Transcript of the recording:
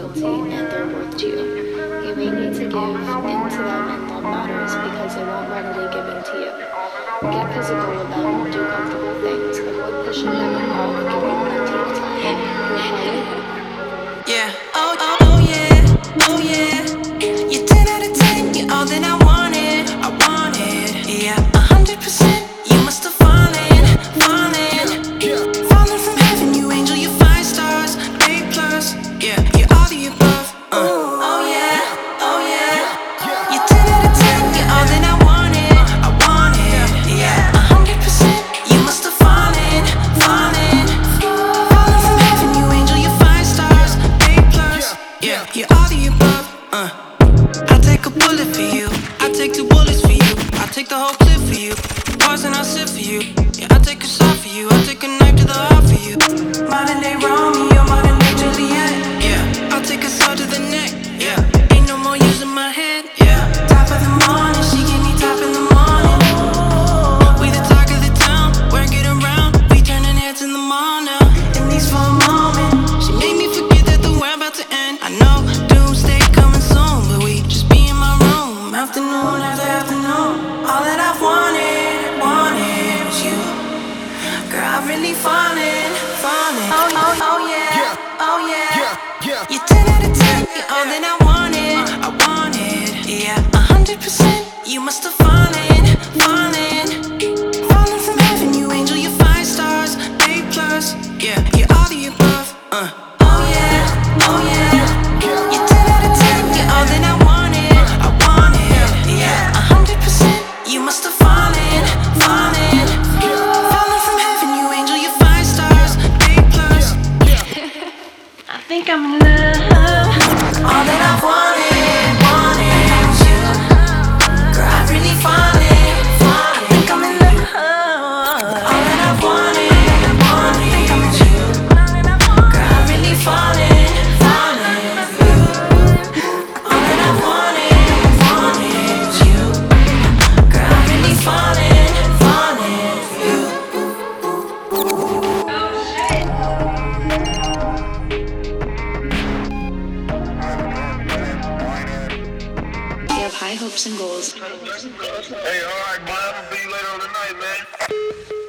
loyalty and their worth to you. You may need to give in to them in love matters because they won't readily give in to you. Get physical with them, do comfortable things, avoid pushing them involved, give them plenty of time. Yeah, oh yeah, oh yeah. You're 10 out of 10, you're all that I wanted, yeah, 100%, you must have fallen, falling from heaven, you angel, you 5 stars, A+, yeah, you're all the above, oh yeah, you're 10 out of 10, you're all that I wanted, yeah, 100%, you must have fallen, falling from heaven, you angel, you 5 stars, A+, yeah, you're all the above, I'll take a bullet for you, I'll take 2 bullets for you, I'll take the whole clip for you, bars and I'll sit for you, yeah, I'll take a shot for you, I'll take a knife to the heart for you, modern day Romeo, modern day Juliet, yeah, I'll take a sword to the neck, yeah, ain't no more using my head, yeah, top of the morning, she give me top in the morning, we the talk of the town, work it around, we turning heads in the mall now, in these for a moment, she made me forget that the world about to end, I know, doomsday coming soon, but we just be in my room, afternoon after afternoon, all that I've wanted was you, girl, I'm really falling, oh yeah, you're 10 out of 10, you're all that I wanted, yeah, 100%, you must have fallen from heaven, you angel, you 5 stars, A+, yeah, you're all the above, oh yeah, you're 10 out of 10, you're all that I wanted, yeah, 100%, you must have fallen from heaven, you angel, you 5 stars, A+, I think I'm in love, all that I've wanted was you, girl, I'm really falling, I think I'm in love, all that I've wanted was you, girl, I'm really falling for you, all that I've wanted was you, girl, I'm really falling for you. You have high hopes and goals. Hey, alright, man. I'm gonna be later on tonight, man.